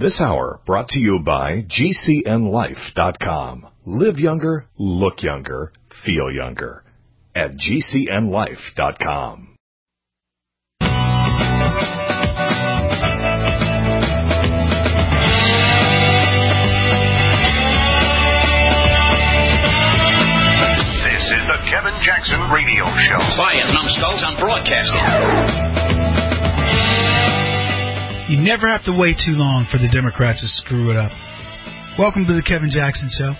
This hour brought to you by GCNLife.com. Live younger, look younger, feel younger. At GCNLife.com. This is the Kevin Jackson Radio Show. Quiet, numbskulls, I'm broadcasting. You never have to wait too long for the Democrats to screw it up. Welcome to the Kevin Jackson Show.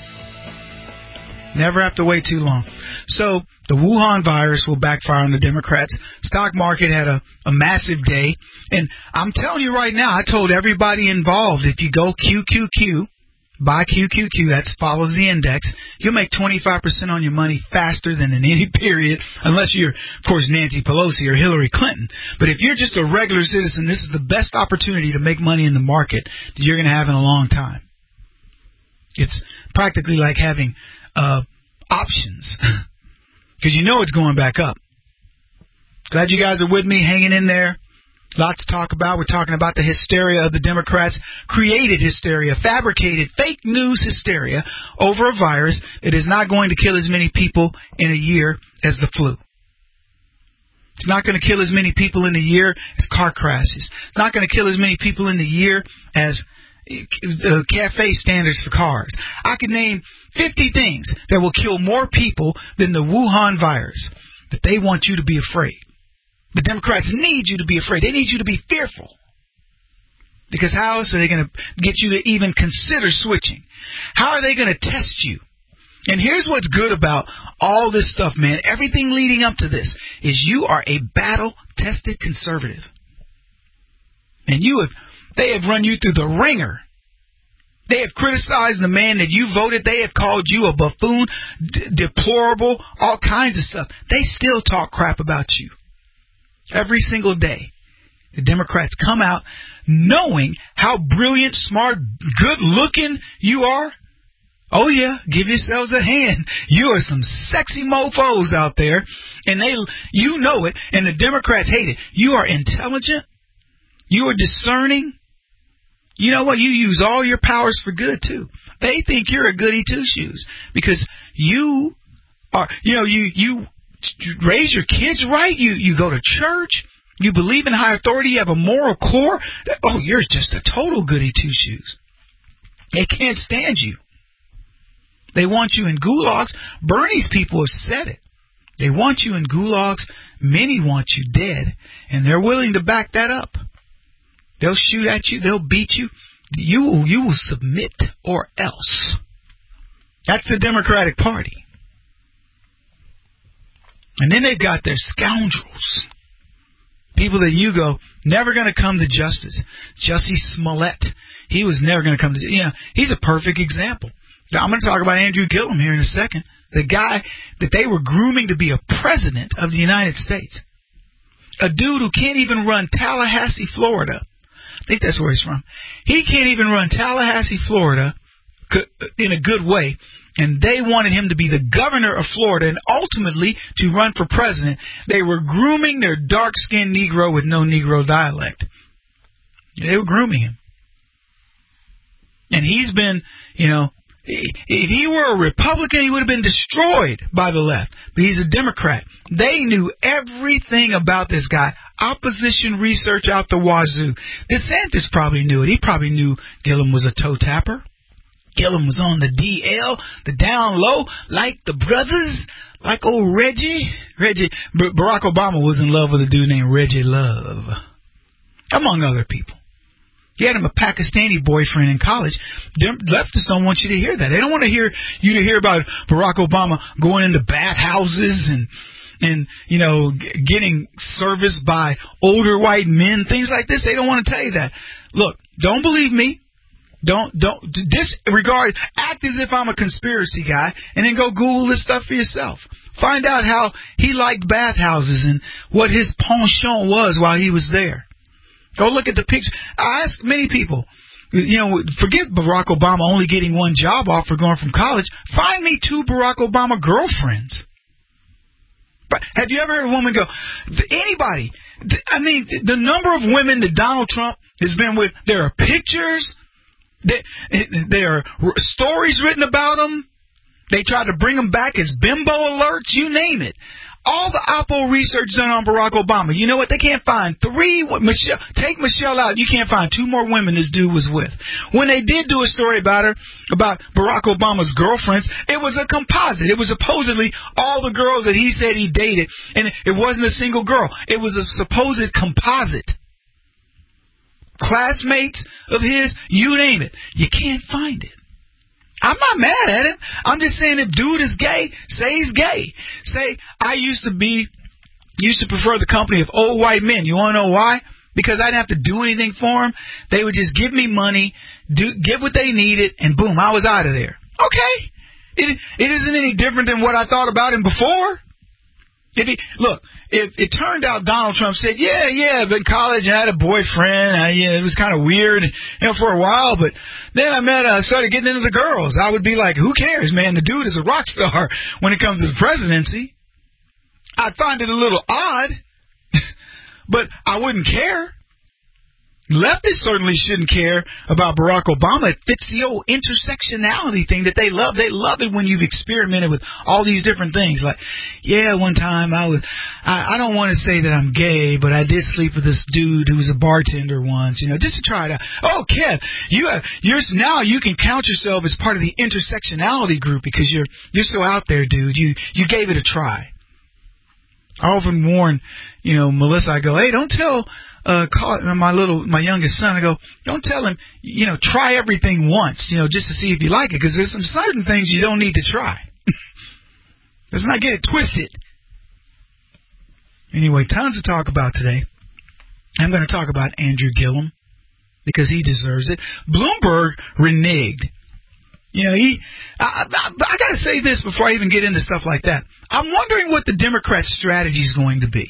Never have to wait too long. So, the Wuhan virus will backfire on the Democrats. Stock market had a massive day. And I'm telling you right now, I told everybody involved, if you go QQQ, buy QQQ, that follows the index, you'll make 25% on your money faster than in any period, unless you're, of course, Nancy Pelosi or Hillary Clinton. But if you're just a regular citizen, this is the best opportunity to make money in the market that you're going to have in a long time. It's practically like having options, because you know it's going back up. Glad you guys are with me, hanging in there. Lots to talk about. We're talking about the hysteria of the Democrats, created hysteria, fabricated fake news hysteria over a virus that is not going to kill as many people in a year as the flu. It's not going to kill as many people in a year as car crashes. It's not going to kill as many people in a year as cafe standards for cars. I could name 50 things that will kill more people than the Wuhan virus, but they want you to be afraid. The Democrats need you to be afraid. They need you to be fearful. Because how else are they going to get you to even consider switching? How are they going to test you? And here's what's good about all this stuff, man. Everything leading up to this is you are a battle-tested conservative. And they have run you through the ringer. They have criticized the man that you voted. They have called you a buffoon, deplorable, all kinds of stuff. They still talk crap about you. Every single day, the Democrats come out knowing how brilliant, smart, good-looking you are. Oh, yeah, give yourselves a hand. You are some sexy mofos out there, and you know it, and the Democrats hate it. You are intelligent. You are discerning. You know what? You use all your powers for good, too. They think you're a goody two-shoes because you are, you raise your kids right. You go to church. You believe in high authority. You have a moral core. Oh, you're just a total goody two-shoes. They can't stand you. They want you in gulags. Bernie's people have said it. They want you in gulags. Many want you dead, and they're willing to back that up. They'll shoot at you. They'll beat you. You will submit or else. That's the Democratic Party. And then they've got their scoundrels. People that you go, never going to come to justice. Jussie Smollett. He was never going to come to, he's a perfect example. Now, I'm going to talk about Andrew Gillum here in a second. The guy that they were grooming to be a president of the United States. A dude who can't even run Tallahassee, Florida. I think that's where he's from. He can't even run Tallahassee, Florida in a good way. And they wanted him to be the governor of Florida and ultimately to run for president. They were grooming their dark-skinned Negro with no Negro dialect. They were grooming him. And he's been, if he were a Republican, he would have been destroyed by the left. But he's a Democrat. They knew everything about this guy. Opposition research out the wazoo. DeSantis probably knew it. He probably knew Gillum was a toe tapper. Gillum was on the DL, the down low, like the brothers, like old Reggie. Barack Obama was in love with a dude named Reggie Love, among other people. He had him a Pakistani boyfriend in college. Leftists don't want you to hear that. They don't want to hear you to hear about Barack Obama going into bathhouses and getting serviced by older white men, things like this. They don't want to tell you that. Look, don't believe me. Don't disregard, act as if I'm a conspiracy guy, and then go Google this stuff for yourself. Find out how he liked bathhouses and what his penchant was while he was there. Go look at the picture. I ask many people, forget Barack Obama only getting one job offer going from college. Find me 2 Barack Obama girlfriends. Have you ever heard a woman go, anybody, the number of women that Donald Trump has been with, there are pictures. There are stories written about them. They tried to bring them back as bimbo alerts, you name it. All the Oppo research done on Barack Obama. You know what? They can't find take Michelle out. You can't find 2 more women this dude was with. When they did do a story about her, about Barack Obama's girlfriends, it was a composite. It was supposedly all the girls that he said he dated, and it wasn't a single girl. It was a supposed composite. Classmates of his, you name it. You can't find it. I'm not mad at him. I'm just saying if dude is gay, say he's gay. Say, I used to prefer the company of old white men. You want to know why? Because I didn't have to do anything for them. They would just give me money, get what they needed, and boom, I was out of there. Okay. It isn't any different than what I thought about him before. If it turned out Donald Trump said, yeah, but in college I had a boyfriend, it was kind of weird, for a while, but then I started getting into the girls. I would be like, who cares, man? The dude is a rock star when it comes to the presidency. I'd find it a little odd, but I wouldn't care. Leftists certainly shouldn't care about Barack Obama. It fits the old intersectionality thing that they love. They love it when you've experimented with all these different things. Like, one time I don't want to say that I'm gay, but I did sleep with this dude who was a bartender once, just to try it out. Oh, Kev, now you can count yourself as part of the intersectionality group because you're so out there, dude. You gave it a try. I often warn, Melissa, I go, hey, don't tell my youngest son, I go, don't tell him, try everything once, just to see if you like it, because there's some certain things you don't need to try. Let's not get it twisted. Anyway, tons to talk about today. I'm going to talk about Andrew Gillum because he deserves it. Bloomberg reneged. I got to say this before I even get into stuff like that. I'm wondering what the Democrats' strategy is going to be.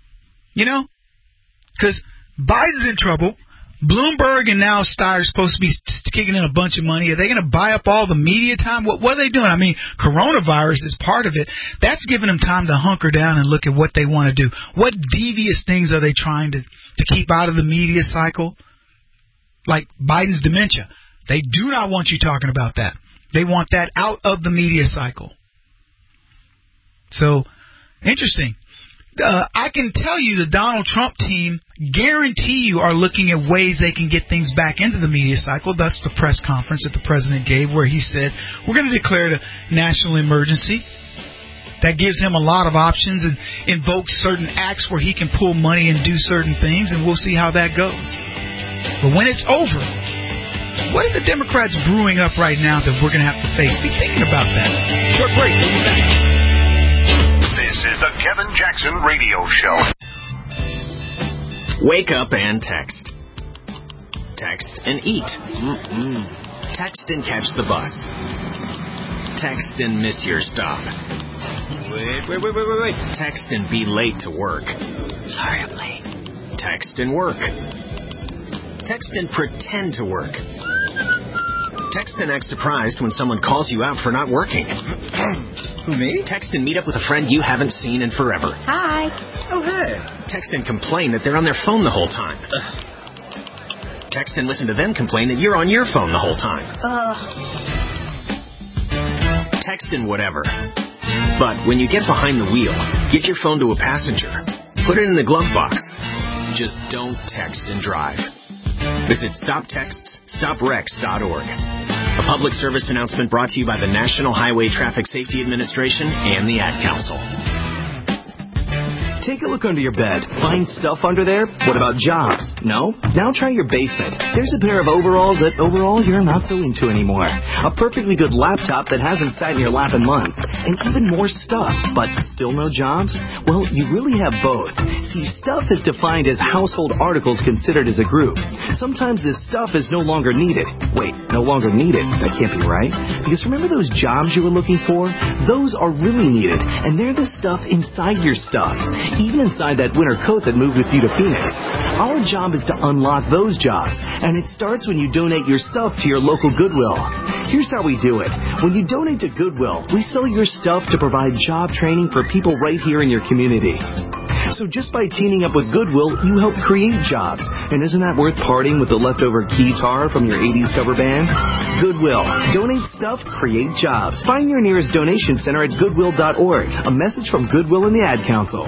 Because Biden's in trouble. Bloomberg and now Steyer are supposed to be kicking in a bunch of money. Are they going to buy up all the media time? What are they doing? I mean, coronavirus is part of it. That's giving them time to hunker down and look at what they want to do. What devious things are they trying to keep out of the media cycle? Like Biden's dementia. They do not want you talking about that. They want that out of the media cycle. So, interesting. I can tell you the Donald Trump team guarantee you are looking at ways they can get things back into the media cycle. Thus the press conference that the president gave where he said, we're going to declare the national emergency. That gives him a lot of options and invokes certain acts where he can pull money and do certain things, and we'll see how that goes. But when it's over, what are the Democrats brewing up right now that we're going to have to face? Be thinking about that. Short break. We'll be back. This is the Kevin Jackson Radio Show. Wake up and text. Text and eat. Text and catch the bus. Text and miss your stop. Wait. Text and be late to work. Sorry, I'm late. Text and work. Text and pretend to work. Text and act surprised when someone calls you out for not working. Who, me? Text and meet up with a friend you haven't seen in forever. Hi. Oh, hey. Text and complain that they're on their phone the whole time. Text and listen to them complain that you're on your phone the whole time. Text and whatever. But when you get behind the wheel, give your phone to a passenger. Put it in the glove box. Just don't text and drive. Visit StopTextsStopWrecks.org. A public service announcement brought to you by the National Highway Traffic Safety Administration and the Ad Council. Take a look under your bed. Find stuff under there? What about jobs? No? Now try your basement. There's a pair of overalls that overall you're not so into anymore. A perfectly good laptop that hasn't sat in your lap in months. And even more stuff, but still no jobs? Well, you really have both. See, stuff is defined as household articles considered as a group. Sometimes this stuff is no longer needed. Wait, no longer needed? That can't be right. Because remember those jobs you were looking for? Those are really needed. And they're the stuff inside your stuff. Even inside that winter coat that moved with you to Phoenix. Our job is to unlock those jobs, and it starts when you donate your stuff to your local Goodwill. Here's how we do it. When you donate to Goodwill, we sell your stuff to provide job training for people right here in your community. So just by teaming up with Goodwill, you help create jobs. And isn't that worth parting with the leftover guitar from your 80s cover band? Goodwill. Donate stuff, create jobs. Find your nearest donation center at goodwill.org. A message from Goodwill and the Ad Council.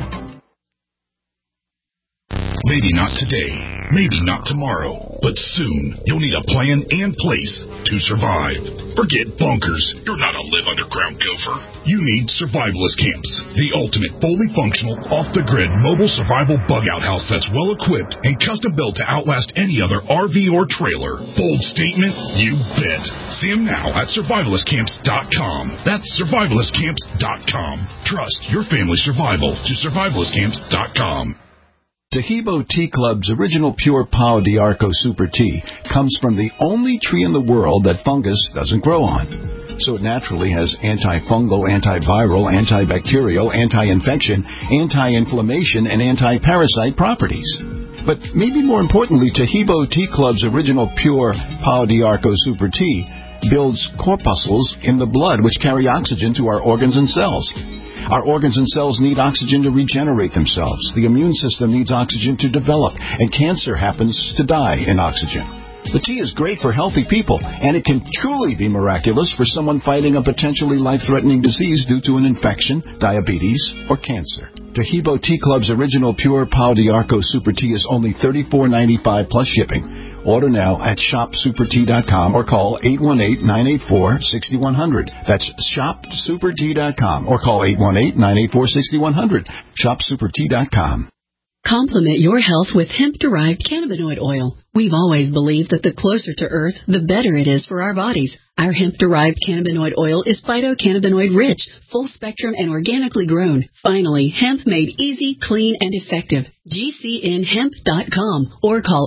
Maybe not today, maybe not tomorrow, but soon you'll need a plan and place to survive. Forget bunkers. You're not a live underground gopher. You need survivalist camps, the ultimate fully functional, off-the-grid mobile survival bug-out house that's well-equipped and custom-built to outlast any other RV or trailer. Bold statement? You bet. See them now at survivalistcamps.com. That's survivalistcamps.com. Trust your family's survival to survivalistcamps.com. Tahibo Tea Club's original pure Pau d'Arco Super Tea comes from the only tree in the world that fungus doesn't grow on. So it naturally has antifungal, antiviral, antibacterial, anti-infection, anti-inflammation, and anti-parasite properties. But maybe more importantly, Tahibo Tea Club's original pure Pau d'Arco Super Tea builds corpuscles in the blood which carry oxygen to our organs and cells. Our organs and cells need oxygen to regenerate themselves. The immune system needs oxygen to develop, and cancer happens to die in oxygen. The tea is great for healthy people, and it can truly be miraculous for someone fighting a potentially life-threatening disease due to an infection, diabetes, or cancer. Tahibo Tea Club's original pure Pau d'Arco Super Tea is only $34.95 plus shipping. Order now at shopsupertea.com or call 818-984-6100. That's shopsupertea.com or call 818-984-6100. Shopsupertea.com. Complement your health with hemp-derived cannabinoid oil. We've always believed that the closer to Earth, the better it is for our bodies. Our hemp-derived cannabinoid oil is phytocannabinoid-rich, full-spectrum, and organically grown. Finally, hemp made easy, clean, and effective. GCNhemp.com or call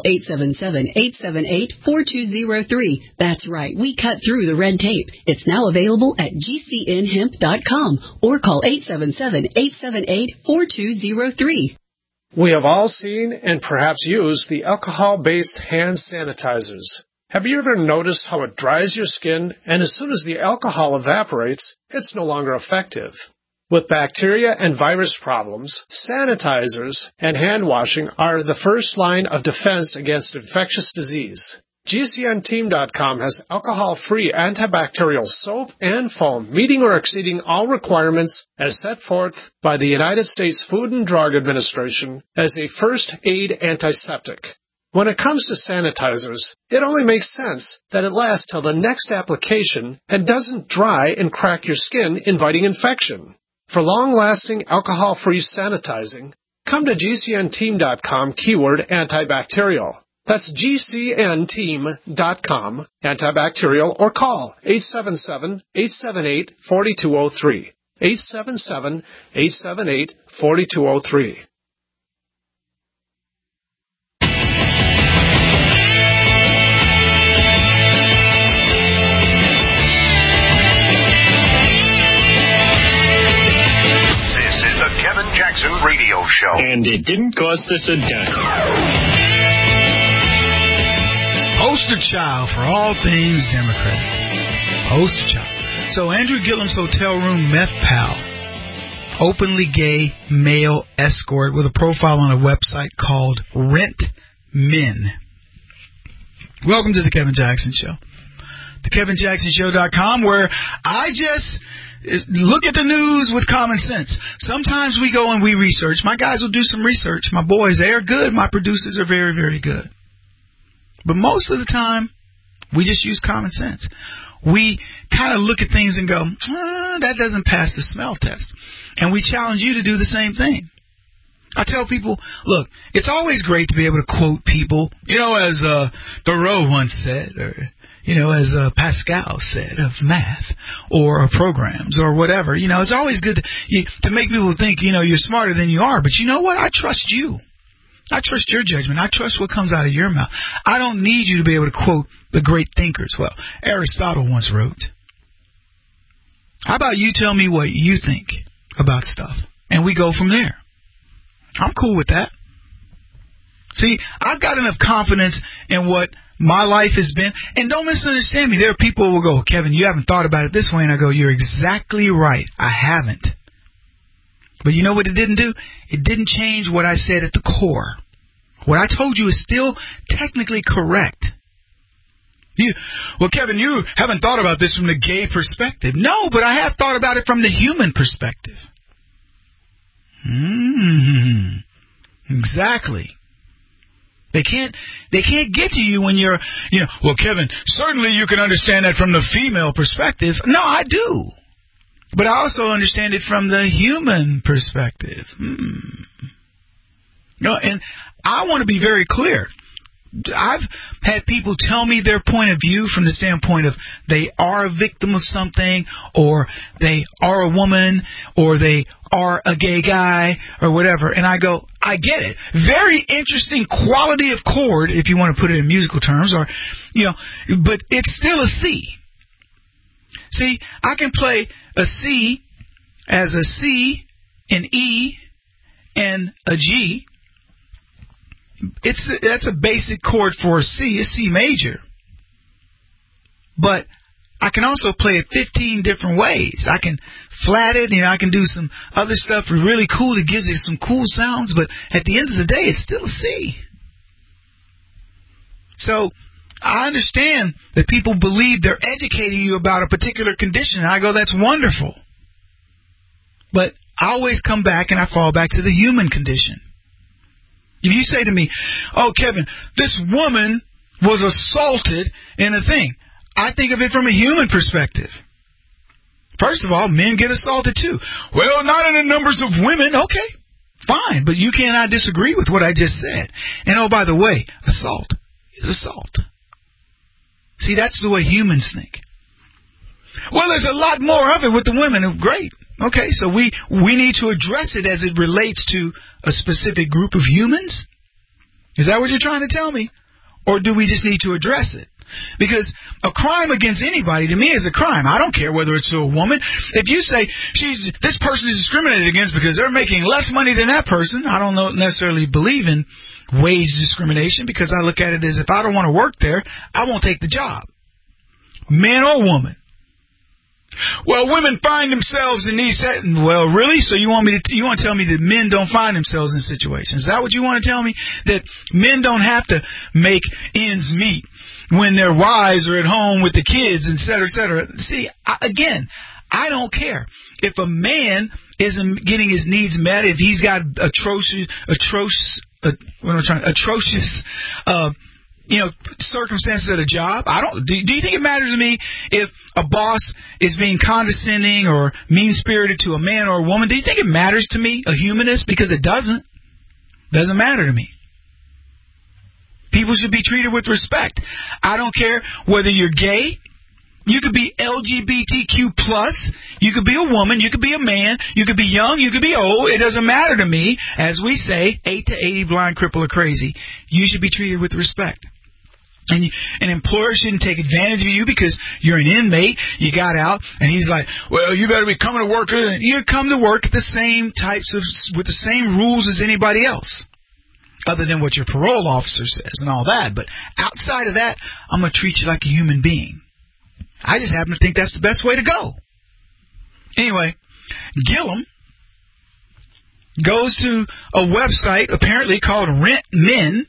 877-878-4203. That's right, we cut through the red tape. It's now available at GCNhemp.com or call 877-878-4203. We have all seen and perhaps used the alcohol-based hand sanitizers. Have you ever noticed how it dries your skin, and as soon as the alcohol evaporates, it's no longer effective? With bacteria and virus problems, sanitizers and hand washing are the first line of defense against infectious disease. GCNteam.com has alcohol-free antibacterial soap and foam, meeting or exceeding all requirements as set forth by the United States Food and Drug Administration as a first aid antiseptic. When it comes to sanitizers, it only makes sense that it lasts till the next application and doesn't dry and crack your skin, inviting infection. For long-lasting alcohol-free sanitizing, come to GCNteam.com keyword antibacterial. That's GCNteam.com, antibacterial, or call 877-878-4203. 877-878-4203. This is the Kevin Jackson Radio Show. And it didn't cost us a dime. Poster child for all things Democrat. Poster child. So Andrew Gillum's hotel room meth pal, openly gay male escort with a profile on a website called Rent Men. Welcome to the Kevin Jackson Show. TheKevinJacksonShow.com, where I just look at the news with common sense. Sometimes we go and we research. My guys will do some research. My boys, they are good. My producers are very, very good. But most of the time, we just use common sense. We kind of look at things and go, that doesn't pass the smell test. And we challenge you to do the same thing. I tell people, look, it's always great to be able to quote people, as Thoreau once said, or, as Pascal said of math or programs or whatever. It's always good to make people think, you're smarter than you are. But you know what? I trust you. I trust your judgment. I trust what comes out of your mouth. I don't need you to be able to quote the great thinkers. Well, Aristotle once wrote, how about you tell me what you think about stuff, and we go from there. I'm cool with that. See, I've got enough confidence in what my life has been. And don't misunderstand me. There are people who will go, Kevin, you haven't thought about it this way. And I go, you're exactly right. I haven't. But you know what it didn't do? It didn't change what I said at the core. What I told you is still technically correct. Well, Kevin, you haven't thought about this from the gay perspective. No, but I have thought about it from the human perspective. Exactly. They can't get to you when you're, well, Kevin, certainly you can understand that from the female perspective. No, I do. But I also understand it from the human perspective. And I want to be very clear. I've had people tell me their point of view from the standpoint of they are a victim of something, or they are a woman, or they are a gay guy, or whatever. And I go, I get it. Very interesting quality of chord, if you want to put it in musical terms, or, but it's still a C. See, I can play a C as a C, an E, and a G. That's a basic chord for a C major. But I can also play it 15 different ways. I can flat it, I can do some other stuff really cool that gives it some cool sounds, but at the end of the day, it's still a C. So I understand that people believe they're educating you about a particular condition. And I go, that's wonderful. But I always come back and I fall back to the human condition. If you say to me, oh, Kevin, this woman was assaulted in a thing, I think of it from a human perspective. First of all, men get assaulted too. Well, not in the numbers of women. Okay, fine, but you cannot disagree with what I just said. And oh, by the way, assault is assault. See, that's the way humans think. Well, there's a lot more of it with the women. Great. Okay, so we need to address it as it relates to a specific group of humans? Is that what you're trying to tell me? Or do we just need to address it? Because a crime against anybody, to me, is a crime. I don't care whether it's to a woman. If you say this person is discriminated against because they're making less money than that person, I don't necessarily believe in wage discrimination, because I look at it as if I don't want to work there, I won't take the job. Man or woman. Well, women find themselves in these settings. Well, really? So you want to tell me that men don't find themselves in situations? Is that what you want to tell me? That men don't have to make ends meet when their wives are at home with the kids, et cetera, et cetera. See, again, I don't care. If a man isn't getting his needs met, if he's got atrocious circumstances at a job, do you think it matters to me if a boss is being condescending or mean-spirited to a man or a woman? Do you think it matters to me, a humanist? Because it doesn't. Doesn't matter to me. People should be treated with respect. I don't care whether you're gay. You could be LGBTQ+. You could be a woman. You could be a man. You could be young. You could be old. It doesn't matter to me. As we say, 8 to 80, blind, cripple, or crazy. You should be treated with respect. And an employer shouldn't take advantage of you because you're an inmate. You got out, and he's like, well, you better be coming to work. You come to work with the same rules as anybody else, other than what your parole officer says and all that. But outside of that, I'm going to treat you like a human being. I just happen to think that's the best way to go. Anyway, Gillum goes to a website apparently called Rent Men.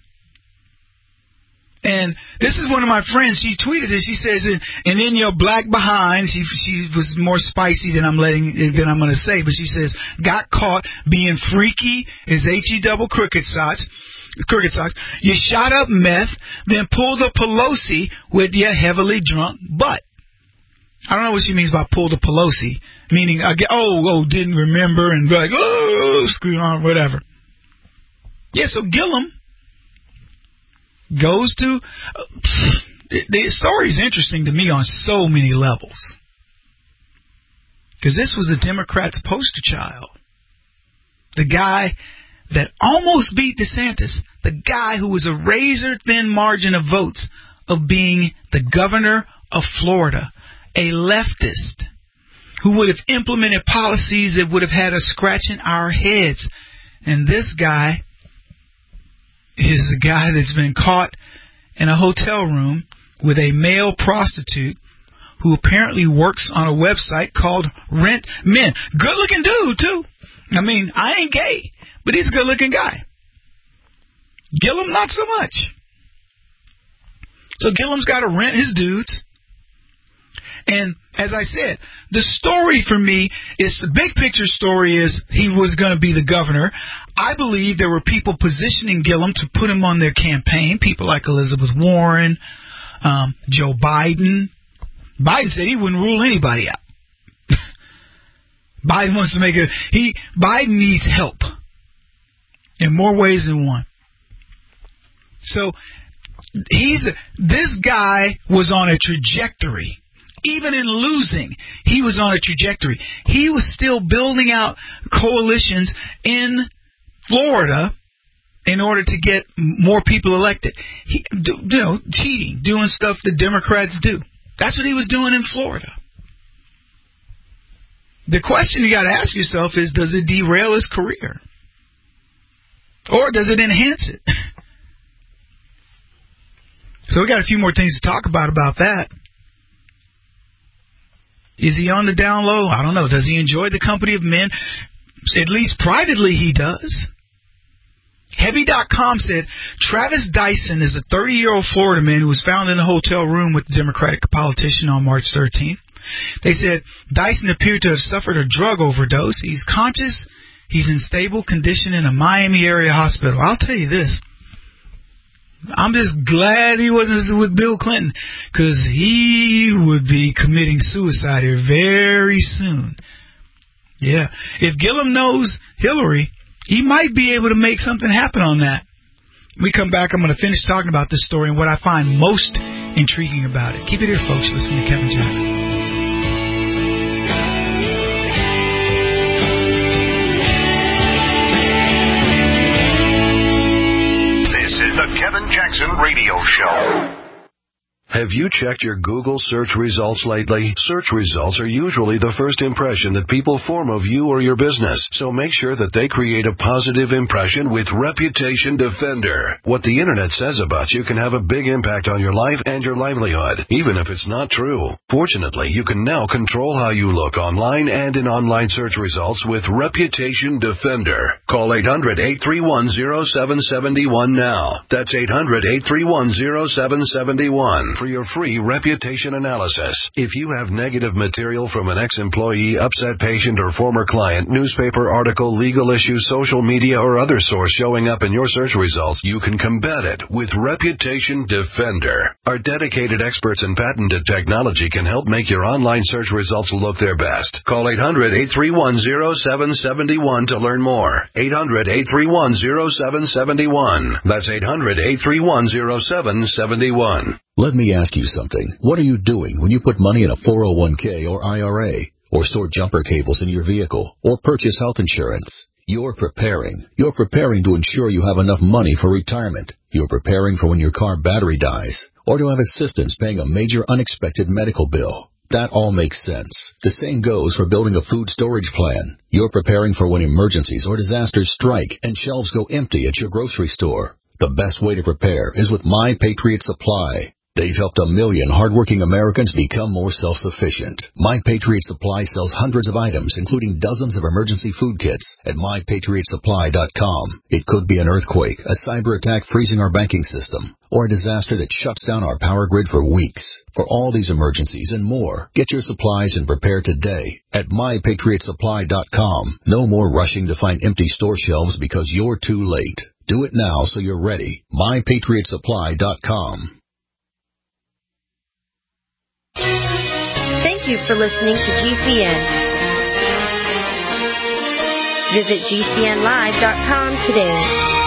And this is one of my friends. She tweeted this. She says, and in your black behind, she was more spicy than I'm going to say, but she says, got caught being freaky as HE double cricket socks. You shot up meth, then pulled a Pelosi with your heavily drunk butt. I don't know what she means by pulled a Pelosi, meaning didn't remember and be like, screw on, whatever. Yeah, so Gillum goes to the story is interesting to me on so many levels, because this was the Democrats' poster child, the guy that almost beat DeSantis, the guy who was a razor-thin margin of votes of being the governor of Florida, a leftist who would have implemented policies that would have had us scratching our heads. And this guy is the guy that's been caught in a hotel room with a male prostitute who apparently works on a website called Rent Men. Good-looking dude, too. I mean, I ain't gay, but he's a good-looking guy. Gillum, not so much. So Gillum's got to rent his dudes. And as I said, the story for me is, the big picture story is he was going to be the governor. I believe there were people positioning Gillum to put him on their campaign, people like Elizabeth Warren, Joe Biden. Biden said he wouldn't rule anybody out. Biden wants to make it. Biden needs help in more ways than one. So this guy was on a trajectory. Even in losing, he was on a trajectory. He was still building out coalitions in Florida in order to get more people elected. Cheating, doing stuff that Democrats do. That's what he was doing in Florida. The question you got to ask yourself is, does it derail his career? Or does it enhance it? So we got a few more things to talk about that. Is he on the down low? I don't know. Does he enjoy the company of men? At least privately he does. Heavy.com said Travis Dyson is a 30-year-old Florida man who was found in a hotel room with the Democratic politician on March 13th. They said Dyson appeared to have suffered a drug overdose. He's conscious. He's in stable condition in a Miami area hospital. I'll tell you this. I'm just glad he wasn't with Bill Clinton, because he would be committing suicide here very soon. Yeah. If Gillum knows Hillary, he might be able to make something happen on that. When we come back, I'm going to finish talking about this story and what I find most intriguing about it. Keep it here, folks. Listen to Kevin Jackson. The Kevin Jackson Radio Show. Have you checked your Google search results lately? Search results are usually the first impression that people form of you or your business, so make sure that they create a positive impression with Reputation Defender. What the internet says about you can have a big impact on your life and your livelihood, even if it's not true. Fortunately, you can now control how you look online and in online search results with Reputation Defender. Call 800-831-0771 now. That's 800-831-0771. For your free reputation analysis. If you have negative material from an ex-employee, upset patient, or former client, newspaper article, legal issue, social media, or other source showing up in your search results, you can combat it with Reputation Defender. Our dedicated experts in patented technology can help make your online search results look their best. Call 800-831-0771 to learn more. 800-831-0771. That's 800-831-0771. Let me ask you something. What are you doing when you put money in a 401k or IRA, or store jumper cables in your vehicle, or purchase health insurance? You're preparing. You're preparing to ensure you have enough money for retirement. You're preparing for when your car battery dies, or to have assistance paying a major unexpected medical bill. That all makes sense. The same goes for building a food storage plan. You're preparing for when emergencies or disasters strike and shelves go empty at your grocery store. The best way to prepare is with My Patriot Supply. They've helped 1 million hardworking Americans become more self-sufficient. My Patriot Supply sells hundreds of items, including dozens of emergency food kits at MyPatriotSupply.com. It could be an earthquake, a cyber attack freezing our banking system, or a disaster that shuts down our power grid for weeks. For all these emergencies and more, get your supplies and prepare today at MyPatriotSupply.com. No more rushing to find empty store shelves because you're too late. Do it now so you're ready. MyPatriotSupply.com. Thank you for listening to GCN. Visit GCNlive.com today.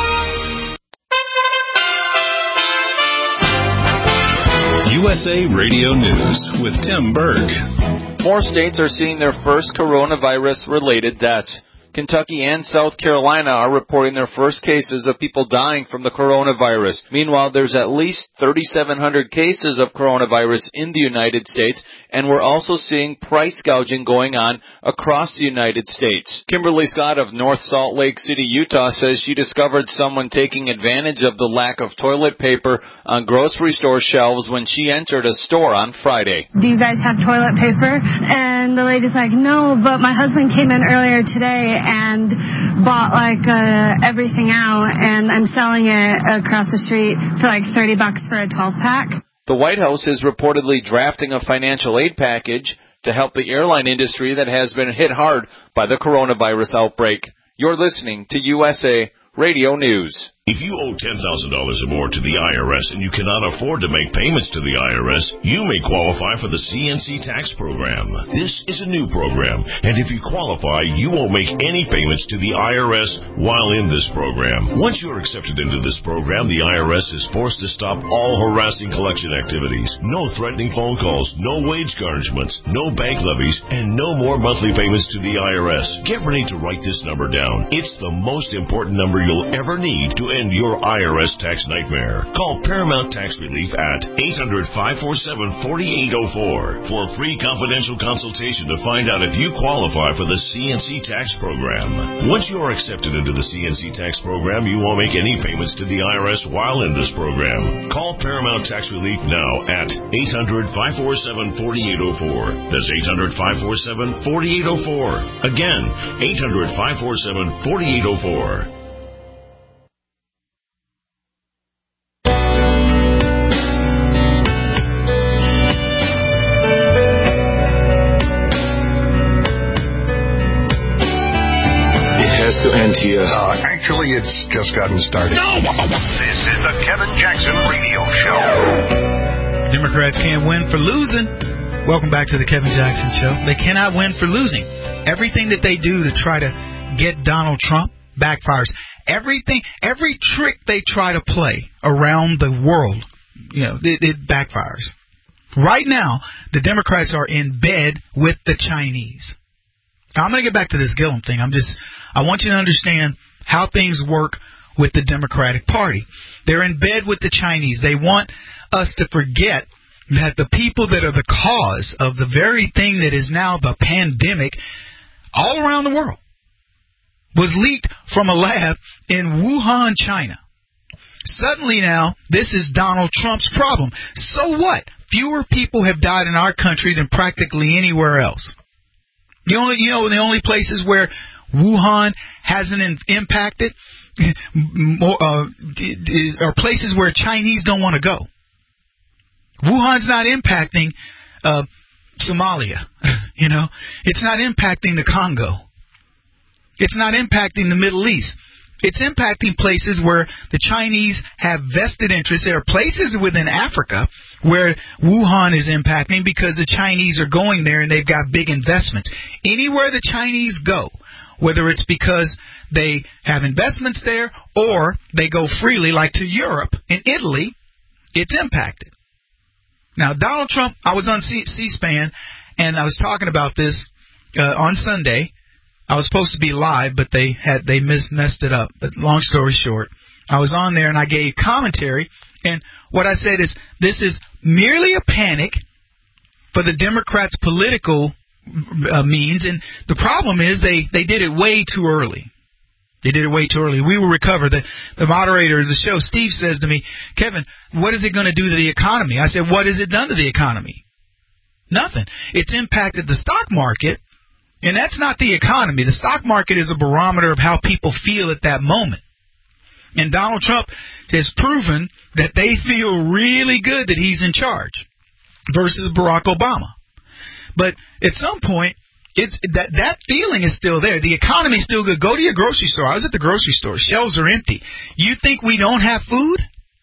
USA Radio News with Tim Berg. More states are seeing their first coronavirus-related deaths. Kentucky and South Carolina are reporting their first cases of people dying from the coronavirus. Meanwhile, there's at least 3,700 cases of coronavirus in the United States, and we're also seeing price gouging going on across the United States. Kimberly Scott of North Salt Lake City, Utah, says she discovered someone taking advantage of the lack of toilet paper on grocery store shelves when she entered a store on Friday. Do you guys have toilet paper? And the lady's like, no, but my husband came in earlier today and bought everything out, and I'm selling it across the street for $30 for a 12-pack. The White House is reportedly drafting a financial aid package to help the airline industry that has been hit hard by the coronavirus outbreak. You're listening to USA Radio News. If you owe $10,000 or more to the IRS and you cannot afford to make payments to the IRS, you may qualify for the CNC tax program. This is a new program, and if you qualify, you won't make any payments to the IRS while in this program. Once you're accepted into this program, the IRS is forced to stop all harassing collection activities. No threatening phone calls, no wage garnishments, no bank levies, and no more monthly payments to the IRS. Get ready to write this number down. It's the most important number you'll ever need to end your IRS tax nightmare. Call Paramount Tax Relief at 800-547-4804 for a free confidential consultation to find out if you qualify for the CNC tax program. Once you are accepted into the CNC tax program, you won't make any payments to the IRS while in this program. Call Paramount Tax Relief now at 800-547-4804. That's 800-547-4804. Again, 800-547-4804. To end here. Actually, it's just gotten started. No! This is the Kevin Jackson Radio Show. Democrats can't win for losing. Welcome back to the Kevin Jackson Show. They cannot win for losing. Everything that they do to try to get Donald Trump backfires. Every trick they try to play around the world, it backfires. Right now, the Democrats are in bed with the Chinese. Now, I'm going to get back to this Gillum thing. I want you to understand how things work with the Democratic Party. They're in bed with the Chinese. They want us to forget that the people that are the cause of the very thing that is now the pandemic all around the world was leaked from a lab in Wuhan, China. Suddenly now, this is Donald Trump's problem. So what? Fewer people have died in our country than practically anywhere else. The only places where Wuhan hasn't impacted are places where Chinese don't want to go. Wuhan's not impacting Somalia. It's not impacting the Congo. It's not impacting the Middle East. It's impacting places where the Chinese have vested interests. There are places within Africa where Wuhan is impacting because the Chinese are going there and they've got big investments. Anywhere the Chinese go, whether it's because they have investments there or they go freely, like to Europe and Italy, it's impacted. Now, Donald Trump, I was on C-SPAN, and I was talking about this on Sunday. I was supposed to be live, but they messed it up. But long story short, I was on there and I gave commentary, and what I said is this is merely a panic for the Democrats' political means, and the problem is they did it way too early. They did it way too early. We will recover. The moderator of the show, Steve, says to me, Kevin, what is it going to do to the economy? I said, what has it done to the economy? Nothing. It's impacted the stock market. And that's not the economy. The stock market is a barometer of how people feel at that moment. And Donald Trump has proven that they feel really good that he's in charge versus Barack Obama. But at some point, that feeling is still there. The economy is still good. Go to your grocery store. I was at the grocery store. Shelves are empty. You think we don't have food?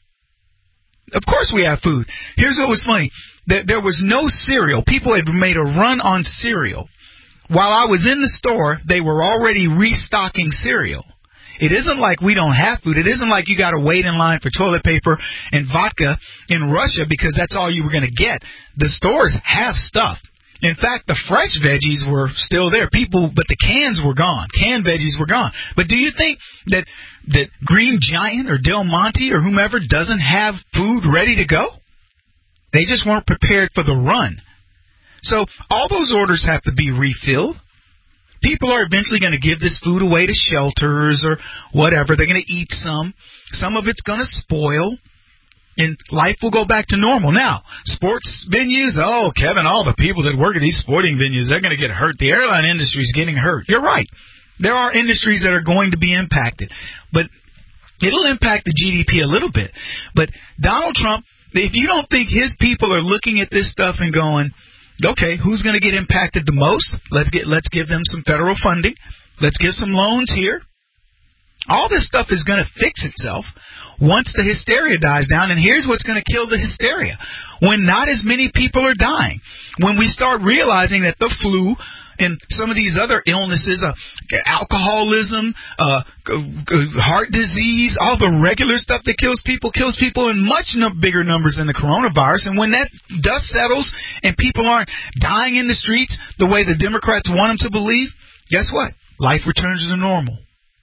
Of course we have food. Here's what was funny. There was no cereal. People had made a run on cereal. While I was in the store, they were already restocking cereal. It isn't like we don't have food. It isn't like you got to wait in line for toilet paper and vodka in Russia because that's all you were going to get. The stores have stuff. In fact, the fresh veggies were still there. But the cans were gone. Canned veggies were gone. But do you think that Green Giant or Del Monte or whomever doesn't have food ready to go? They just weren't prepared for the run. So all those orders have to be refilled. People are eventually going to give this food away to shelters or whatever. They're going to eat some. Some of it's going to spoil. And life will go back to normal. Now, sports venues, Kevin, all the people that work at these sporting venues, they're going to get hurt. The airline industry is getting hurt. You're right. There are industries that are going to be impacted, but it'll impact the GDP a little bit. But Donald Trump, if you don't think his people are looking at this stuff and going, okay, who's going to get impacted the most? Let's give them some federal funding. Let's give some loans here. All this stuff is going to fix itself once the hysteria dies down. And here's what's going to kill the hysteria. When not as many people are dying. When we start realizing that the flu and some of these other illnesses, alcoholism, heart disease, all the regular stuff that kills people in much bigger numbers than the coronavirus. And when that dust settles and people aren't dying in the streets the way the Democrats want them to believe, guess what? Life returns to normal.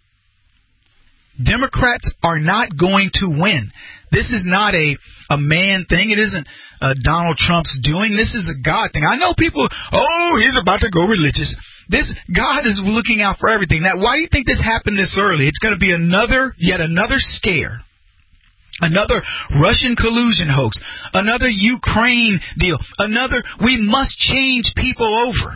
Democrats are not going to win. This is not a man thing. It isn't Donald Trump's doing. This is a God thing. I know people, he's about to go religious. God is looking out for everything. Now, why do you think this happened this early? It's going to be yet another scare. Another Russian collusion hoax. Another Ukraine deal. We must change people over.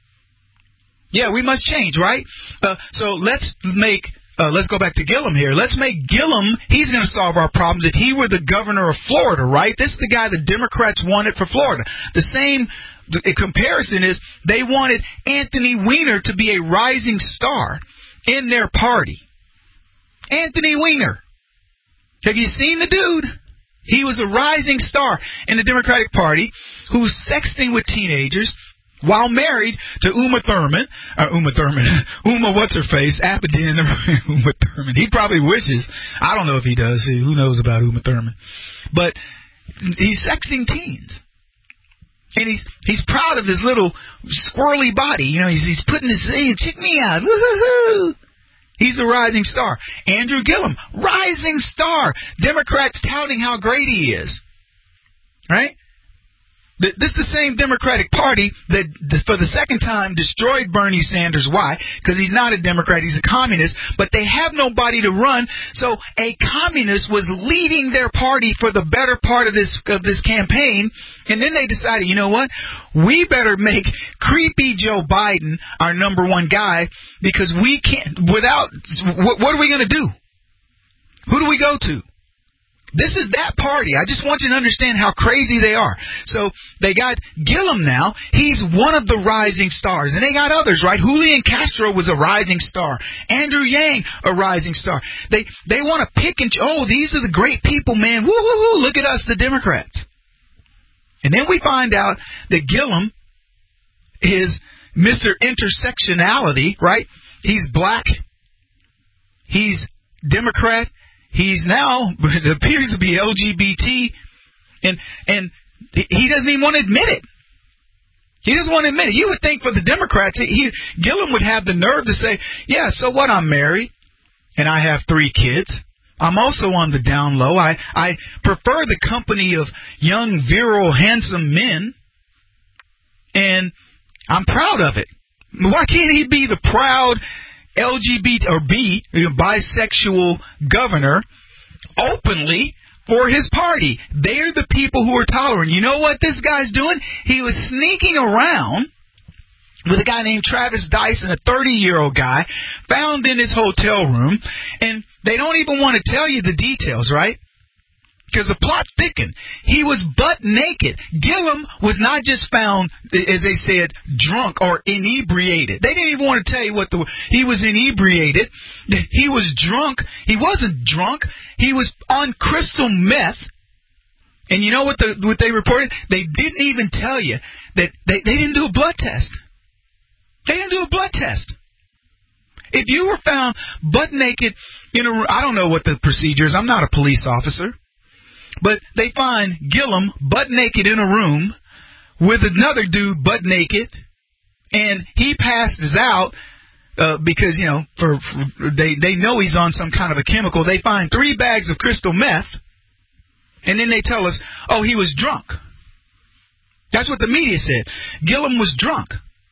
Yeah, we must change, right? So let's go back to Gillum here. Let's make Gillum, he's going to solve our problems if he were the governor of Florida, right? This is the guy the Democrats wanted for Florida. The same comparison is they wanted Anthony Weiner to be a rising star in their party. Anthony Weiner. Have you seen the dude? He was a rising star in the Democratic Party who's sexting with teenagers while married to Uma Thurman. Uma what's-her-face, Appadin, Uma Thurman. He probably wishes. I don't know if he does. Who knows about Uma Thurman? But he's sexting teens. And he's proud of his little squirrely body. You know, he's putting his, hey, check me out. Woo-hoo-hoo. He's a rising star. Andrew Gillum, rising star. Democrats touting how great he is. Right? This is the same Democratic Party that, for the second time, destroyed Bernie Sanders. Why? Because he's not a Democrat. He's a communist. But they have nobody to run. So a communist was leading their party for the better part of this campaign. And then they decided, you know what? We better make creepy Joe Biden our number one guy because we can't, without, what are we going to do? Who do we go to? This is that party. I just want you to understand how crazy they are. So they got Gillum now. He's one of the rising stars. And they got others, right? Julian Castro was a rising star. Andrew Yang, a rising star. They want to pick and these are the great people, man. Woo-hoo-hoo. Look at us, the Democrats. And then we find out that Gillum is Mr. Intersectionality, right? He's black. He's Democrat. He's now, it appears to be LGBT, and he doesn't even want to admit it. He doesn't want to admit it. You would think for the Democrats, Gillum would have the nerve to say, yeah, so what, I'm married, and I have 3 kids. I'm also on the down low. I prefer the company of young, virile, handsome men, and I'm proud of it. Why can't he be the proud LGBT or bisexual governor openly for his party? They're the people who are tolerant. You know what this guy's doing? He was sneaking around with a guy named Travis Dyson, a 30-year-old guy, found in his hotel room, and they don't even want to tell you the details, right? Because the plot thickened. He was butt naked. Gillum was not just found, as they said, drunk or inebriated. They didn't even want to tell you he was inebriated. He was drunk. He wasn't drunk. He was on crystal meth. And you know what they reported? They didn't even tell you that they didn't do a blood test. They didn't do a blood test. If you were found butt naked in a room, I don't know what the procedure is. I'm not a police officer. But they find Gillum butt naked in a room with another dude butt naked, and he passes out because, you know, they know he's on some kind of a chemical. They find 3 bags of crystal meth, and then they tell us, oh, he was drunk. That's what the media said. Gillum was drunk.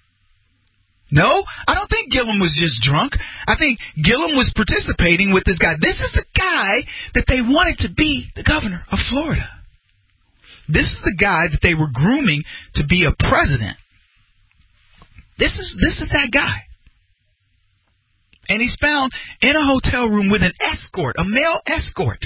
No, I don't think Gillum was just drunk. I think Gillum was participating with this guy. This is the guy that they wanted to be the governor of Florida. This is the guy that they were grooming to be a president. This is that guy. And he's found in a hotel room with an escort, a male escort.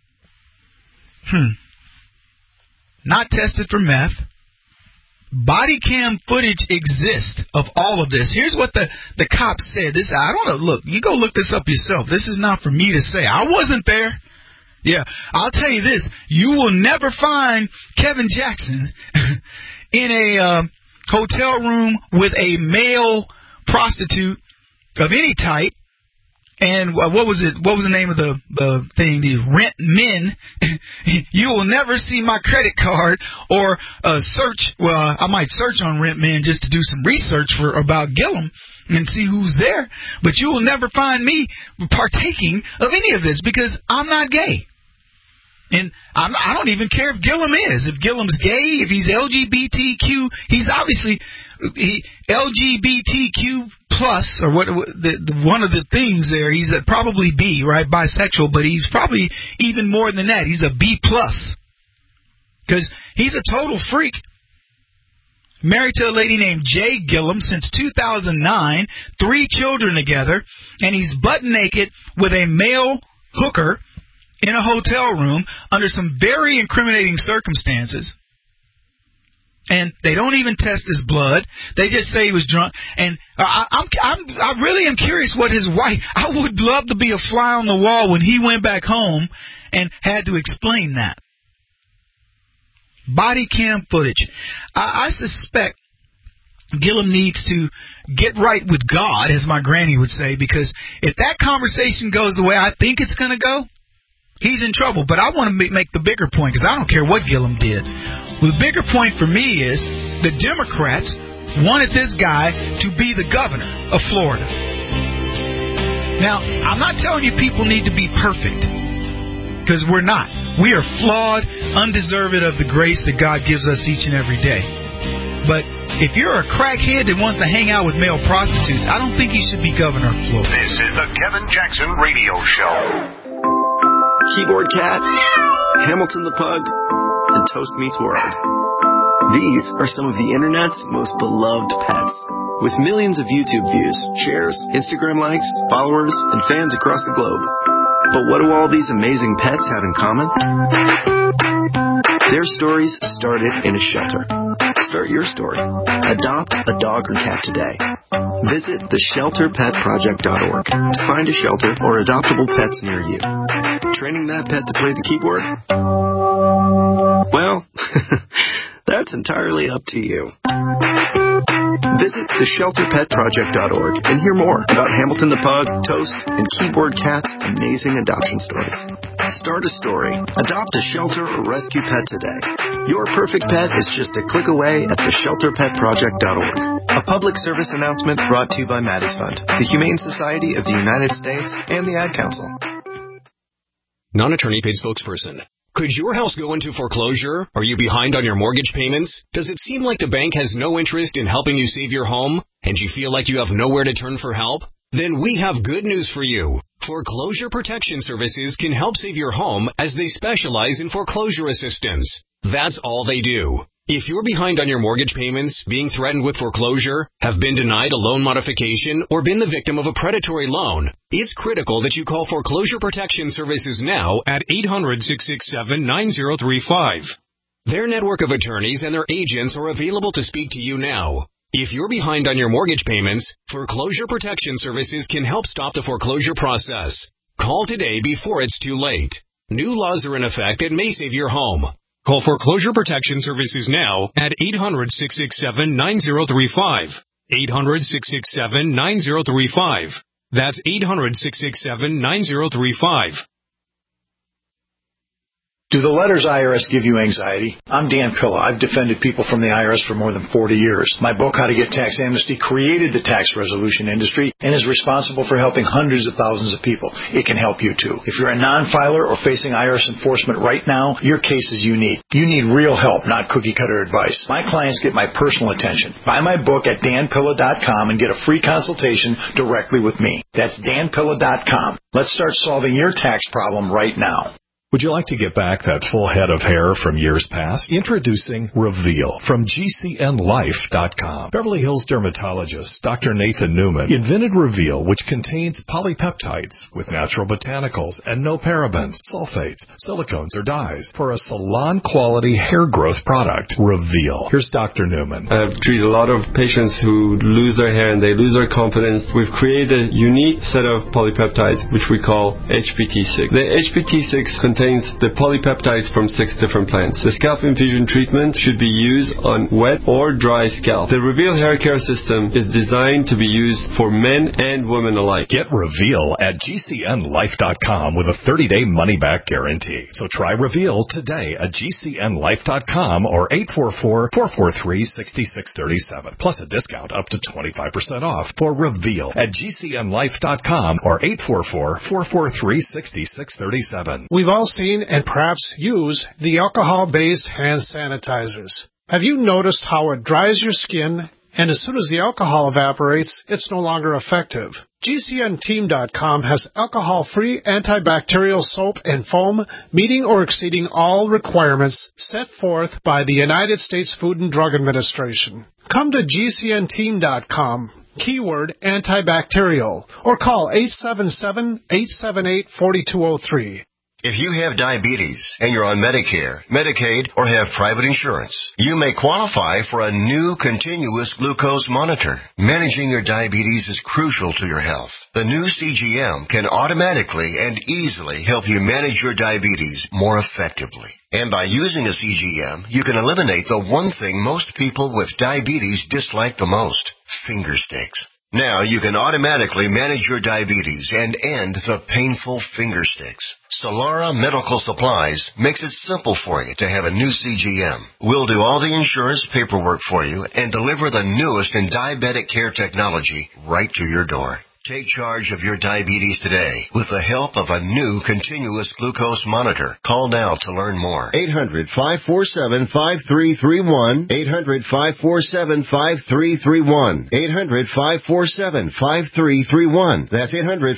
Not tested for meth. Body cam footage exists of all of this. Here's what the cops said. I don't know. Look, you go look this up yourself. This is not for me to say. I wasn't there. Yeah, I'll tell you this. You will never find Kevin Jackson in a hotel room with a male prostitute of any type. And what was it? What was the name of the thing? The Rent Men. You will never see my credit card or search. Well, I might search on Rent Men just to do some research about Gillum and see who's there. But you will never find me partaking of any of this because I'm not gay. And I don't even care if Gillum is. If Gillum's gay, if he's LGBTQ, he's obviously LGBTQ plus, or one of the things there. He's probably B, right? Bisexual, but he's probably even more than that. He's a B plus because he's a total freak. Married to a lady named Jay Gillum since 2009, 3 children together, and he's butt naked with a male hooker in a hotel room under some very incriminating circumstances. And they don't even test his blood. They just say he was drunk. And I really am curious what his wife... I would love to be a fly on the wall when he went back home and had to explain that. Body cam footage. I suspect Gillum needs to get right with God, as my granny would say, because if that conversation goes the way I think it's going to go, he's in trouble. But I want to make the bigger point, because I don't care what Gillum did. The bigger point for me is the Democrats wanted this guy to be the governor of Florida. Now, I'm not telling you people need to be perfect, because we're not. We are flawed, undeserved of the grace that God gives us each and every day. But if you're a crackhead that wants to hang out with male prostitutes, I don't think you should be governor of Florida. This is the Kevin Jackson Radio Show. Keyboard Cat, Hamilton the Pug, and Toast Meets World. These are some of the internet's most beloved pets. With millions of YouTube views, shares, Instagram likes, followers, and fans across the globe. But what do all these amazing pets have in common? Their stories started in a shelter. Start your story. Adopt a dog or cat today. Visit theshelterpetproject.org to find a shelter or adoptable pets near you. Training that pet to play the keyboard? Well, that's entirely up to you. Visit theshelterpetproject.org and hear more about Hamilton the Pug, Toast, and Keyboard Cat's amazing adoption stories. Start a story. Adopt a shelter or rescue pet today. Your perfect pet is just a click away at theshelterpetproject.org. A public service announcement brought to you by Maddie's Fund, the Humane Society of the United States, and the Ad Council. Non-attorney paid spokesperson. Could your house go into foreclosure? Are you behind on your mortgage payments? Does it seem like the bank has no interest in helping you save your home, and you feel like you have nowhere to turn for help? Then we have good news for you. Foreclosure Protection Services can help save your home as they specialize in foreclosure assistance. That's all they do. If you're behind on your mortgage payments, being threatened with foreclosure, have been denied a loan modification, or been the victim of a predatory loan, it's critical that you call Foreclosure Protection Services now at 800-667-9035. Their network of attorneys and their agents are available to speak to you now. If you're behind on your mortgage payments, Foreclosure Protection Services can help stop the foreclosure process. Call today before it's too late. New laws are in effect that may save your home. Call Foreclosure Protection Services now at 800-667-9035. 800-667-9035. That's 800-667-9035. Do the letters IRS give you anxiety? I'm Dan Pilla. I've defended people from the IRS for more than 40 years. My book, How to Get Tax Amnesty, created the tax resolution industry and is responsible for helping hundreds of thousands of people. It can help you too. If you're a non-filer or facing IRS enforcement right now, your case is unique. You need real help, not cookie-cutter advice. My clients get my personal attention. Buy my book at danpilla.com and get a free consultation directly with me. That's danpilla.com. Let's start solving your tax problem right now. Would you like to get back that full head of hair from years past? Introducing Reveal from GCNLife.com. Beverly Hills dermatologist Dr. Nathan Newman invented Reveal, which contains polypeptides with natural botanicals and no parabens, sulfates, silicones, or dyes for a salon-quality hair growth product. Reveal. Here's Dr. Newman. I've treated a lot of patients who lose their hair and they lose their confidence. We've created a unique set of polypeptides, which we call HPT6. The HPT6 contains the polypeptides from 6 different plants. The scalp infusion treatment should be used on wet or dry scalp. The Reveal hair care system is designed to be used for men and women alike. Get Reveal at GCNLife.com with a 30-day money-back guarantee. So try Reveal today at GCNLife.com or 844-443-6637. Plus a discount up to 25% off for Reveal at GCNLife.com or 844-443-6637. We've all seen and perhaps use the alcohol-based hand sanitizers. Have you noticed how it dries your skin, and as soon as the alcohol evaporates, it's no longer effective? GCNteam.com has alcohol-free antibacterial soap and foam meeting or exceeding all requirements set forth by the United States Food and Drug Administration. Come to GCNteam.com, keyword antibacterial, or call 877-878-4203. If you have diabetes and you're on Medicare, Medicaid, or have private insurance, you may qualify for a new continuous glucose monitor. Managing your diabetes is crucial to your health. The new CGM can automatically and easily help you manage your diabetes more effectively. And by using a CGM, you can eliminate the one thing most people with diabetes dislike the most: finger sticks. Now you can automatically manage your diabetes and end the painful finger sticks. Solara Medical Supplies makes it simple for you to have a new CGM. We'll do all the insurance paperwork for you and deliver the newest in diabetic care technology right to your door. Take charge of your diabetes today with the help of a new continuous glucose monitor. Call now to learn more. 800-547-5331. 800-547-5331. 800-547-5331. That's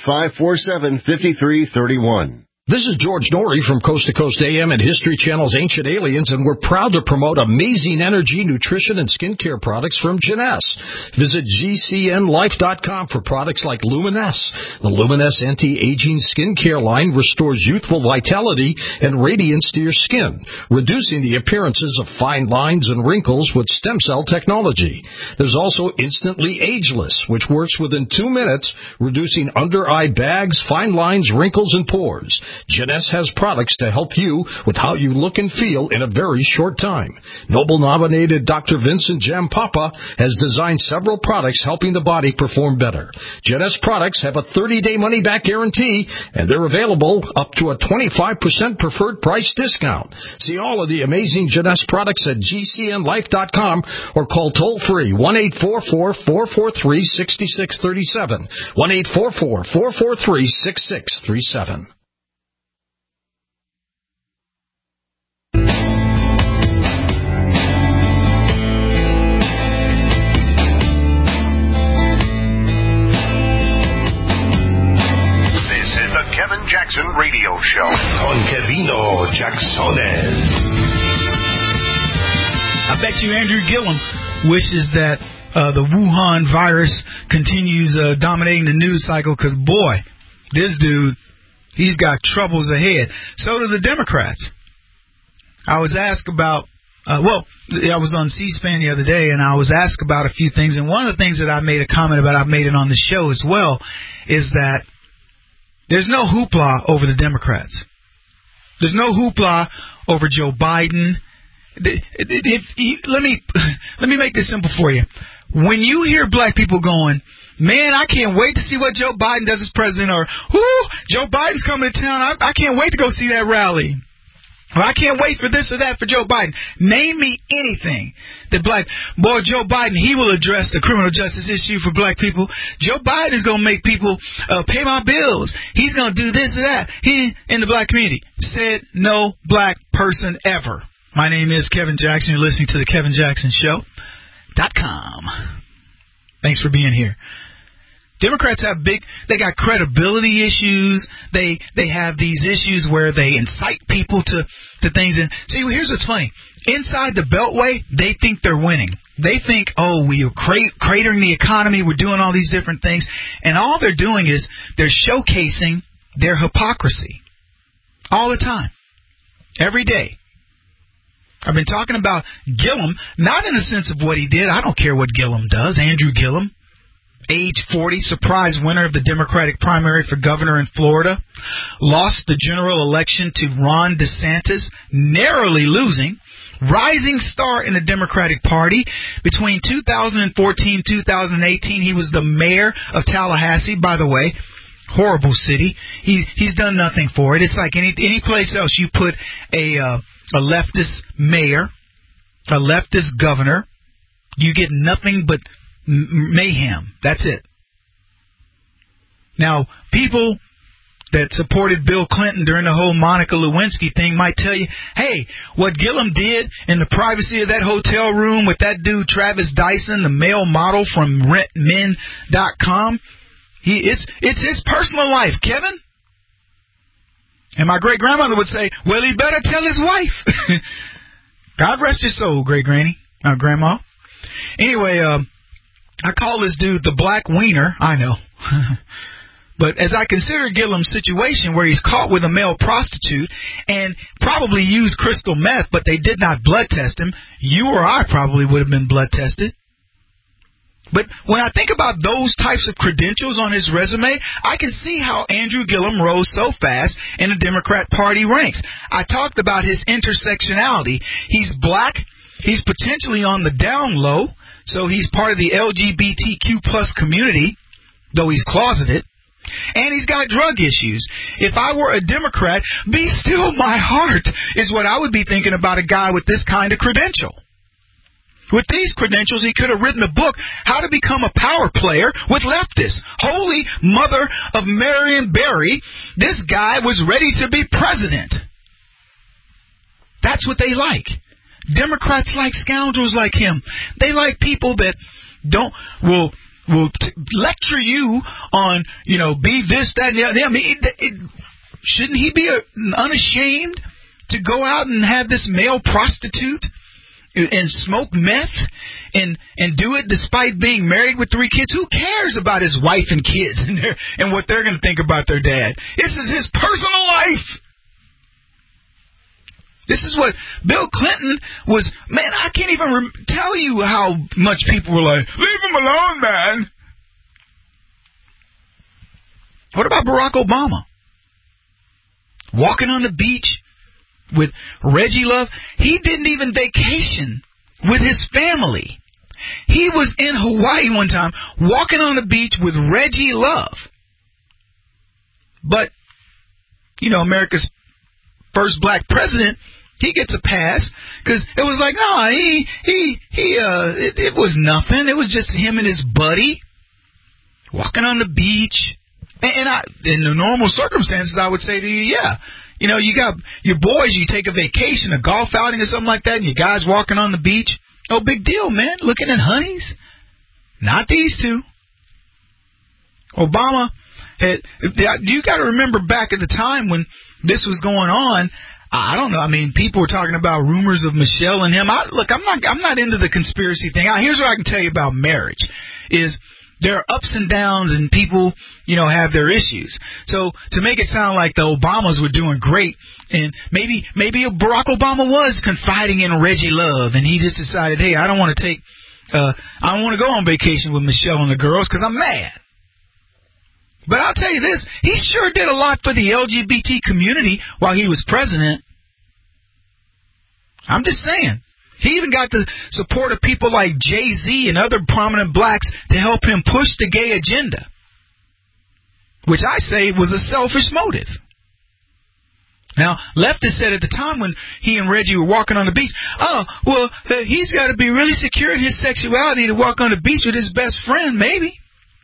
800-547-5331. This is George Norrie from Coast to Coast AM and History Channel's Ancient Aliens, and we're proud to promote amazing energy, nutrition, and skincare products from Jeunesse. Visit GCNLife.com for products like Luminesse. The Luminesse anti-aging skincare line restores youthful vitality and radiance to your skin, reducing the appearances of fine lines and wrinkles with stem cell technology. There's also Instantly Ageless, which works within 2 minutes, reducing under-eye bags, fine lines, wrinkles, and pores. Jeunesse has products to help you with how you look and feel in a very short time. Nobel-nominated Dr. Vincent Jampapa has designed several products helping the body perform better. Jeunesse products have a 30-day money-back guarantee, and they're available up to a 25% preferred price discount. See all of the amazing Jeunesse products at GCNLife.com or call toll-free 1-844-443-6637. 1-844-443-6637. Kevin Jackson Radio Show. Con Kevino Jacksones. I bet you Andrew Gillum wishes that the Wuhan virus continues dominating the news cycle, because, boy, this dude, he's got troubles ahead. So do the Democrats. I was asked about, I was on C-SPAN the other day, and I was asked about a few things, and one of the things that I made a comment about, I've made it on the show as well, is that there's no hoopla over the Democrats. There's no hoopla over Joe Biden. Let me make this simple for you. When you hear black people going, man, I can't wait to see what Joe Biden does as president, or, Joe Biden's coming to town, I can't wait to go see that rally. Or I can't wait for this or that for Joe Biden. Name me anything that Joe Biden, he will address the criminal justice issue for black people. Joe Biden is going to make people pay my bills. He's going to do this or that. He, in the black community, said no black person ever. My name is Kevin Jackson. You're listening to the Kevin Jackson Show.com. Thanks for being here. Democrats have they got credibility issues. They have these issues where they incite people to things. And see, here's what's funny. Inside the Beltway, they think they're winning. They think, oh, we are cratering the economy. We're doing all these different things. And all they're doing is they're showcasing their hypocrisy all the time, every day. I've been talking about Gillum, not in the sense of what he did. I don't care what Gillum does. Andrew Gillum, age 40, surprise winner of the Democratic primary for governor in Florida, lost the general election to Ron DeSantis, narrowly losing, rising star in the Democratic Party. Between 2014 and 2018, he was the mayor of Tallahassee, by the way. Horrible city. He's done nothing for it. It's like any place else you put a leftist mayor, a leftist governor, you get nothing but mayhem. That's it. Now, people that supported Bill Clinton during the whole Monica Lewinsky thing might tell you, hey, what Gillum did in the privacy of that hotel room with that dude Travis Dyson, the male model from RentMen.com, it's his personal life, Kevin. And my great-grandmother would say, well, he better tell his wife. God rest his soul, great-granny, grandma. Anyway, I call this dude the Black Wiener. I know. But as I consider Gillum's situation where he's caught with a male prostitute and probably used crystal meth, but they did not blood test him, you or I probably would have been blood tested. But when I think about those types of credentials on his resume, I can see how Andrew Gillum rose so fast in the Democrat Party ranks. I talked about his intersectionality. He's black. He's potentially on the down low, so he's part of the LGBTQ plus community, though he's closeted. And he's got drug issues. If I were a Democrat, be still my heart is what I would be thinking about a guy with this kind of credential. With these credentials, he could have written a book, How to Become a Power Player with Leftists. Holy Mother of Marion Barry, this guy was ready to be president. That's what they like. Democrats like scoundrels like him. They like people that will lecture you on, be this, that, and the other. I mean, shouldn't he be unashamed to go out and have this male prostitute and smoke meth and do it despite being married with 3 kids? Who cares about his wife and kids and what they're going to think about their dad? This is his personal life. This is what Bill Clinton was. Man, I can't even tell you how much people were like, leave him alone, man. What about Barack Obama? Walking on the beach with Reggie Love. He didn't even vacation with his family. He was in Hawaii one time walking on the beach with Reggie Love. But, America's first black president, he gets a pass because it was like, no, it was nothing. It was just him and his buddy walking on the beach. And in the normal circumstances, I would say to you, yeah. You got your boys, you take a vacation, a golf outing or something like that, and you guys walking on the beach. No big deal, man. Looking at honeys. Not these two. Obama you got to remember back at the time when this was going on, I don't know. I mean, people were talking about rumors of Michelle and him. I'm not into the conspiracy thing. Here's what I can tell you about marriage is there are ups and downs and people, have their issues. So to make it sound like the Obamas were doing great and maybe Barack Obama was confiding in Reggie Love and he just decided, hey, I don't want to go on vacation with Michelle and the girls because I'm mad. But I'll tell you this, he sure did a lot for the LGBT community while he was president. I'm just saying. He even got the support of people like Jay-Z and other prominent blacks to help him push the gay agenda, which I say was a selfish motive. Now, leftists said at the time when he and Reggie were walking on the beach, he's got to be really secure in his sexuality to walk on the beach with his best friend, maybe.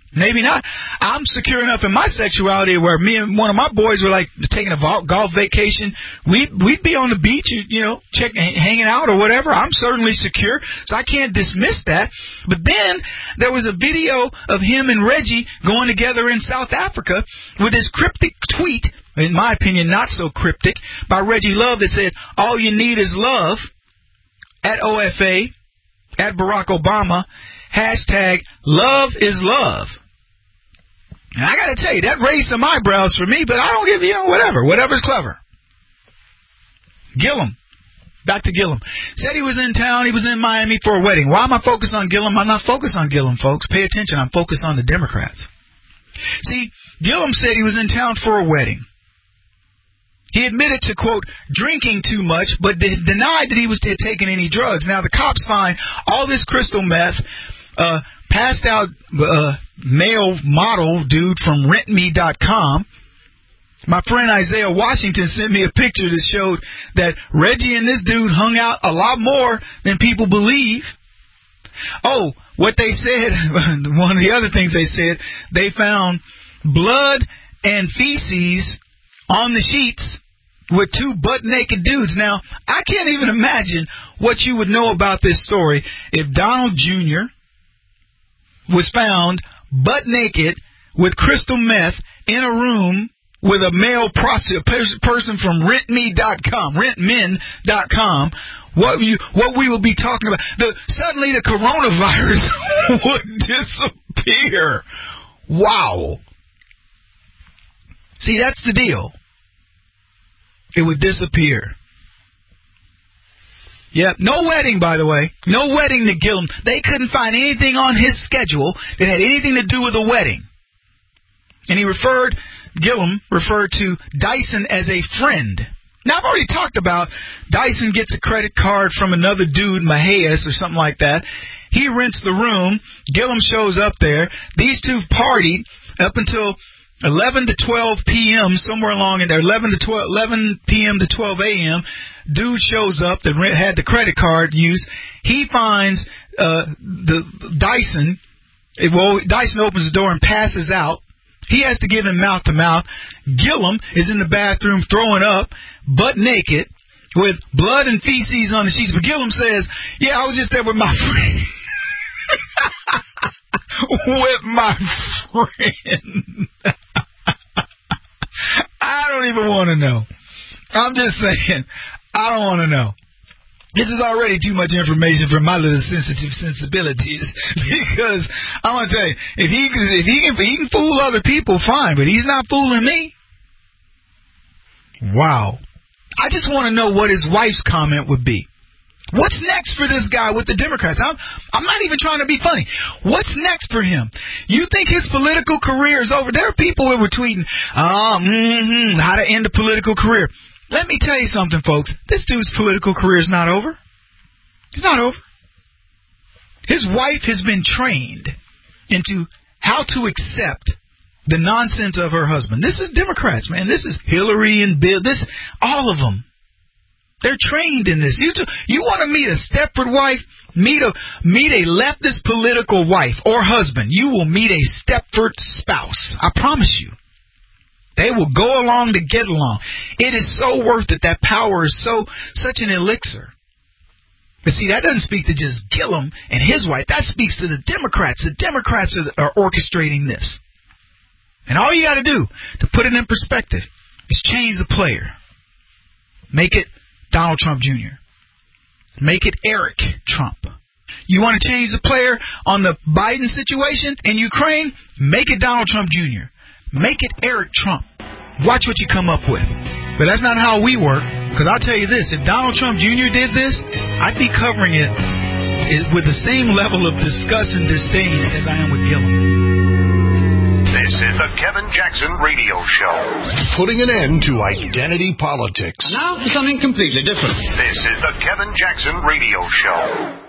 Maybe not. I'm secure enough in my sexuality where me and one of my boys were like taking a golf vacation. We'd be on the beach, hanging out or whatever. I'm certainly secure, so I can't dismiss that. But then there was a video of him and Reggie going together in South Africa with his cryptic tweet, in my opinion, not so cryptic, by Reggie Love that said, "All you need is love," at OFA, at Barack Obama, hashtag love is love. And I got to tell you, that raised some eyebrows for me, but I don't give, whatever. Whatever's clever. Gillum. Back to Gillum. Said he was in town. He was in Miami for a wedding. Why am I focused on Gillum? I'm not focused on Gillum, folks. Pay attention. I'm focused on the Democrats. See, Gillum said he was in town for a wedding. He admitted to, quote, drinking too much, but denied that he was taking any drugs. Now, the cops find all this crystal meth, passed out male model dude from rentme.com. My friend Isaiah Washington sent me a picture that showed that Reggie and this dude hung out a lot more than people believe. Oh, what they said, one of the other things they said, they found blood and feces on the sheets with two butt-naked dudes. Now, I can't even imagine what you would know about this story if Donald Jr. was found butt-naked with crystal meth in a room with a male person from rentmen.com, what we will be talking about. Suddenly the coronavirus would disappear. Wow. See, that's the deal. It would disappear. Yep, no wedding, by the way. No wedding to Gillum. They couldn't find anything on his schedule that had anything to do with a wedding. And Gillum referred to Dyson as a friend. Now, I've already talked about Dyson gets a credit card from another dude, Mahias or something like that. He rents the room. Gillum shows up there. These two partied up until 11 to 12 p.m., somewhere along in there, 11 p.m. to 12 a.m., dude shows up that had the credit card use. He finds the Dyson. Dyson opens the door and passes out. He has to give him mouth-to-mouth. Gillum is in the bathroom throwing up, butt naked, with blood and feces on the sheets. But Gillum says, yeah, I was just there with my friend. With my friend. I don't even want to know. I'm just saying, I don't want to know. This is already too much information for my little sensitive sensibilities. Because I want to tell you, if he can fool other people, fine, but he's not fooling me. Wow. I just want to know what his wife's comment would be. What's next for this guy with the Democrats? I'm not even trying to be funny. What's next for him? You think his political career is over? There are people who were tweeting, how to end a political career. Let me tell you something, folks. This dude's political career is not over. It's not over. His wife has been trained into how to accept the nonsense of her husband. This is Democrats, man. This is Hillary and Bill. All of them. They're trained in this. You want to meet a Stepford wife? Meet a leftist political wife or husband. You will meet a Stepford spouse. I promise you. They will go along to get along. It is so worth it. That power is such an elixir. But see, that doesn't speak to just Gillum and his wife. That speaks to the Democrats. The Democrats are orchestrating this. And all you got to do to put it in perspective is change the player. Make it Donald Trump Jr. Make it Eric Trump. You want to change the player on the Biden situation in Ukraine? Make it Donald Trump Jr. Make it Eric Trump. Watch what you come up with. But that's not how we work. Because I'll tell you this, if Donald Trump Jr. did this, I'd be covering it with the same level of disgust and disdain as I am with Gillum. This is the Kevin Jackson Radio Show. Putting an end to identity politics. Now for something completely different. This is the Kevin Jackson Radio Show.